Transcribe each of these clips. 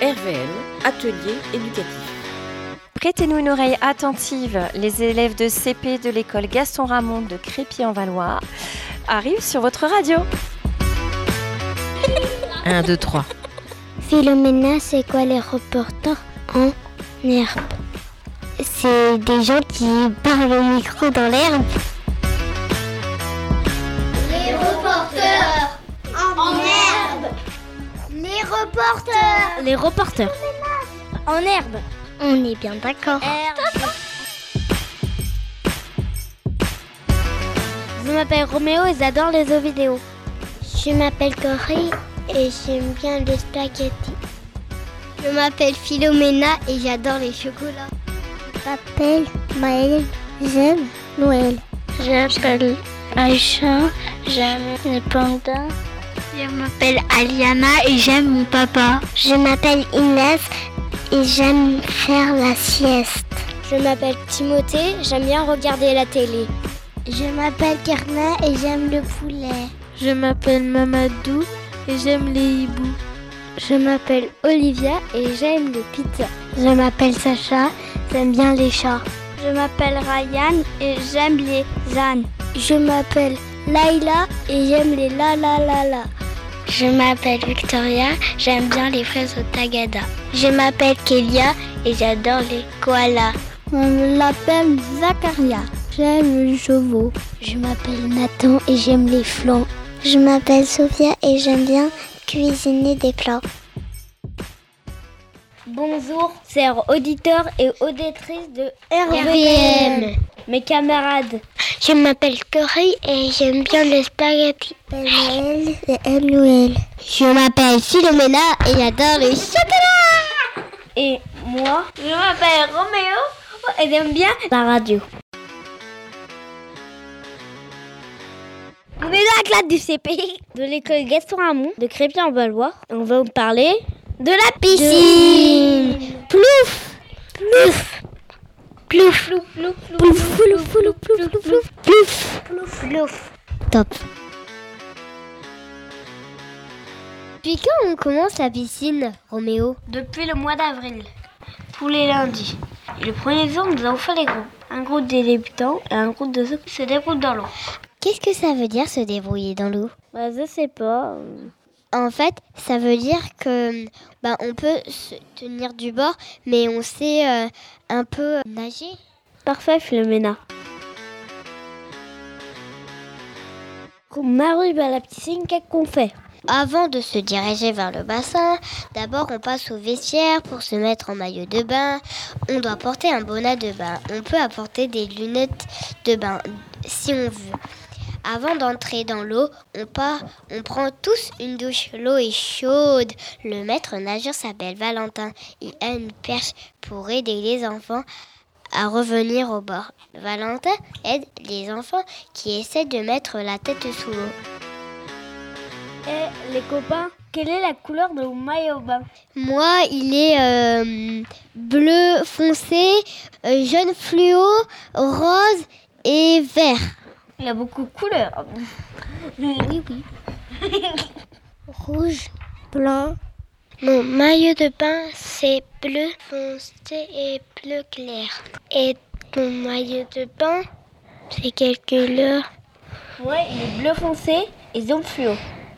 RVM, atelier éducatif. Prêtez-nous une oreille attentive. Les élèves de CP de l'école Gaston Ramon de Crépy-en-Valois arrivent sur votre radio. 1, 2, 3. Philomena, c'est quoi les reporters en herbe? C'est des gens qui parlent au micro dans l'herbe. Les reporters en herbe. Les reporters. Les reporters en herbe. On est bien d'accord. Je m'appelle Roméo et j'adore les jeux vidéo. Je m'appelle Cory et j'aime bien les spaghettis. Je m'appelle Philomena et j'adore les chocolats. Je m'appelle Maëlle, j'aime Noël. Je m'appelle Aïcha, j'aime les pandas. Je m'appelle Aliana et j'aime mon papa. Je m'appelle Inès et j'aime faire la sieste. Je m'appelle Timothée, j'aime bien regarder la télé. Je m'appelle Kerna et j'aime le poulet. Je m'appelle Mamadou et j'aime les hiboux. Je m'appelle Olivia et j'aime les pizzas. Je m'appelle Sacha, j'aime bien les chats. Je m'appelle Ryan et j'aime les ânes. Je m'appelle Laila et j'aime les la. Je m'appelle Victoria, j'aime bien les fraises au tagada. Je m'appelle Kélia et j'adore les koalas. On l'appelle Zacharia, j'aime les chevaux. Je m'appelle Nathan et j'aime les flancs. Je m'appelle Sophia et j'aime bien cuisiner des plats. Bonjour, chers auditeurs et auditrices de RVM, mes camarades. Je m'appelle Cory et j'aime bien les spaghettis. Je m'appelle Noël et j'aime Noël. Je m'appelle Philomena et j'adore les chocolats. Et moi, je m'appelle Roméo et j'aime bien la radio. On est dans la classe du CP de l'école Gaston Ramon de Crépy-en-Valois. On va vous parler de la piscine. Plouf, plouf, plouf, plouf, plouf, plouf, plouf, plouf, plouf, plouf, plouf, plouf. Top. Puis quand on commence la piscine, Roméo? Depuis le mois d'avril, tous les lundis. Et le premier jour, nous avons fait les groupes. Un groupe des débutants et un groupe de ceux qui se débrouillent dans l'eau. Qu'est-ce que ça veut dire se débrouiller dans l'eau? Je sais pas. En fait, ça veut dire que on peut se tenir du bord, mais on sait un peu nager. Parfait, Philomena. Quand on arrive à la piscine, qu'est-ce qu'on fait? Avant de se diriger vers le bassin, d'abord on passe au vestiaire pour se mettre en maillot de bain. On doit porter un bonnet de bain. On peut apporter des lunettes de bain si on veut. Avant d'entrer dans l'eau, on prend tous une douche. L'eau est chaude. Le maître nageur s'appelle Valentin. Il a une perche pour aider les enfants à revenir au bord. Valentin aide les enfants qui essaient de mettre la tête sous l'eau. Et les copains, quelle est la couleur de vos maillots de bain? Moi, il est bleu foncé, jaune fluo, rose et vert. Il y a beaucoup de couleurs. Oui. Rouge, blanc. Mon maillot de bain, c'est bleu foncé et bleu clair. Et mon maillot de bain, c'est quelle couleur? Ouais, il est bleu foncé et jaune fluo.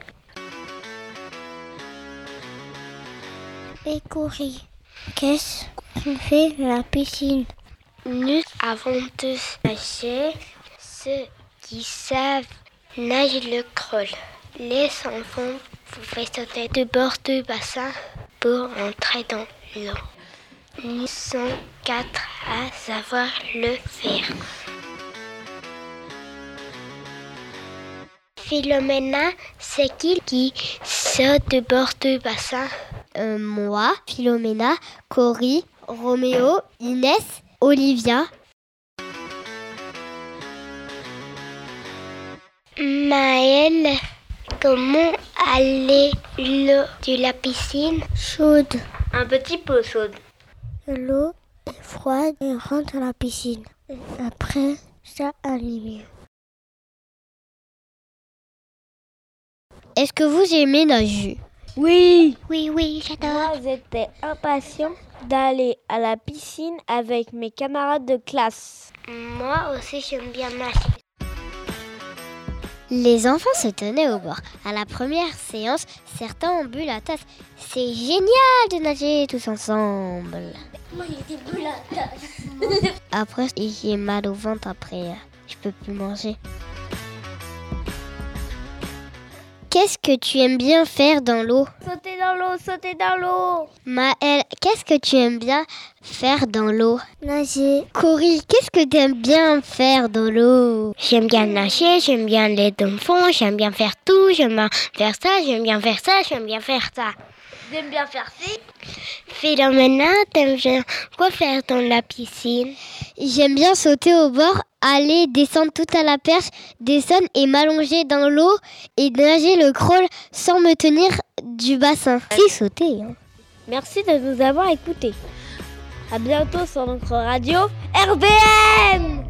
Et Cory, qu'est-ce qu'on fait à la piscine? Nous, avant de nager, ceux qui savent nager le crawl. Les enfants pouvaient sauter de bord du bassin pour entrer dans l'eau. Nous sommes 4 à savoir le faire. Philomena, c'est qui saute de bord du bassin? Moi, Philomena, Cory, Roméo, Inès, Olivia. Maëlle, comment aller l'eau de la piscine? Chaude. Un petit peu chaude. L'eau est froide et rentre dans la piscine. Après, ça allait mieux. Est-ce que vous aimez nager? Oui. Oui, j'adore. Moi, j'étais impatient d'aller à la piscine avec mes camarades de classe. Moi aussi, j'aime bien nager. Les enfants se tenaient au bord. À la première séance, certains ont bu la tasse. C'est génial de nager tous ensemble. Moi, j'ai bu la tasse. Après, j'ai mal au ventre après. Je peux plus manger. Qu'est-ce que tu aimes bien faire dans l'eau? Sauter dans l'eau, sauter dans l'eau. Maëlle, qu'est-ce que tu aimes bien faire dans l'eau? Nager. Cory, qu'est-ce que tu aimes bien faire dans l'eau? J'aime bien nager, j'aime bien les fond, j'aime bien faire tout, j'aime bien faire ça, j'aime bien faire ça, j'aime bien faire ça. J'aime bien faire ci. Philomena, t'aimes bien quoi faire dans la piscine? J'aime bien sauter au bord, aller descendre tout à la perche, descendre et m'allonger dans l'eau et nager le crawl sans me tenir du bassin. Si sauter. Merci de nous avoir écoutés. À bientôt sur notre radio RBM.